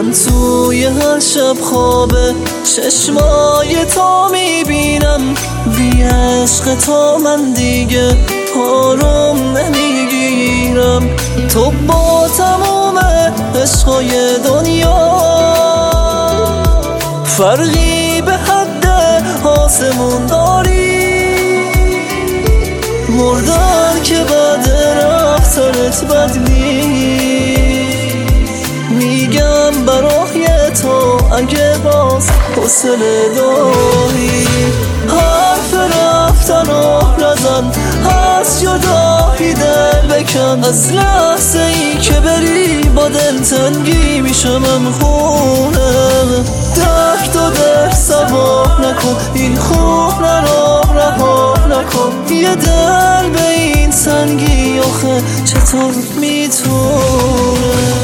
من توی هر شب خواب چشمای تو میبینم، بی عشق تو من دیگه آروم نمیگیرم. تو با تموم عشقای دنیا فرقی به حد آسمون داری، مردن که بعد رفتنت بد نیست. میگم برای تو اگه باز حوصله داری، حرف رفتن و نزن، از جدایی دل بکن. از لحظه ای که بری با دلتنگی میشم خونه. درد و دل سوا نکن، این خون رو رها نکن. یه دل به این سنگی آخه چطور میتونه؟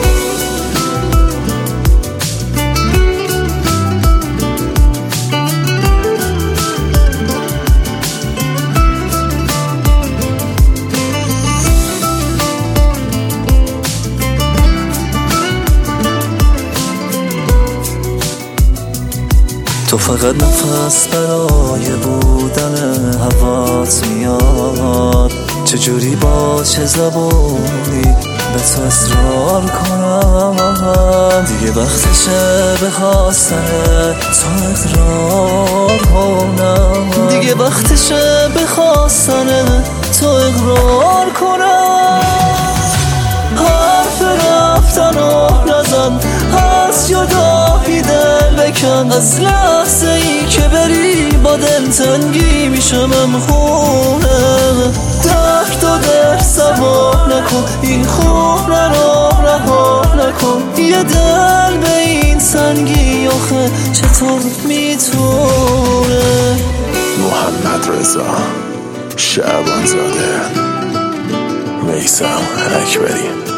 تو فقط نفس برای بودن هوات میاد، چجوری با چه زبونی به تو اصرار کنم؟ دیگه وقتشه به خواستن تو اقرار کنم، دیگه وقتشه به خواستن تو اقرار کنم. حرف رفتن و نزن، از جدایی دل بکن. از لحظه ای که بری با دلتنگی میشم خونه. درد و دل سوا نکن، این خون رو رها نکن. یه دل به این سنگی آخه چطور میتونه؟ محمد رضا شعبان زاده، میثم اکبری.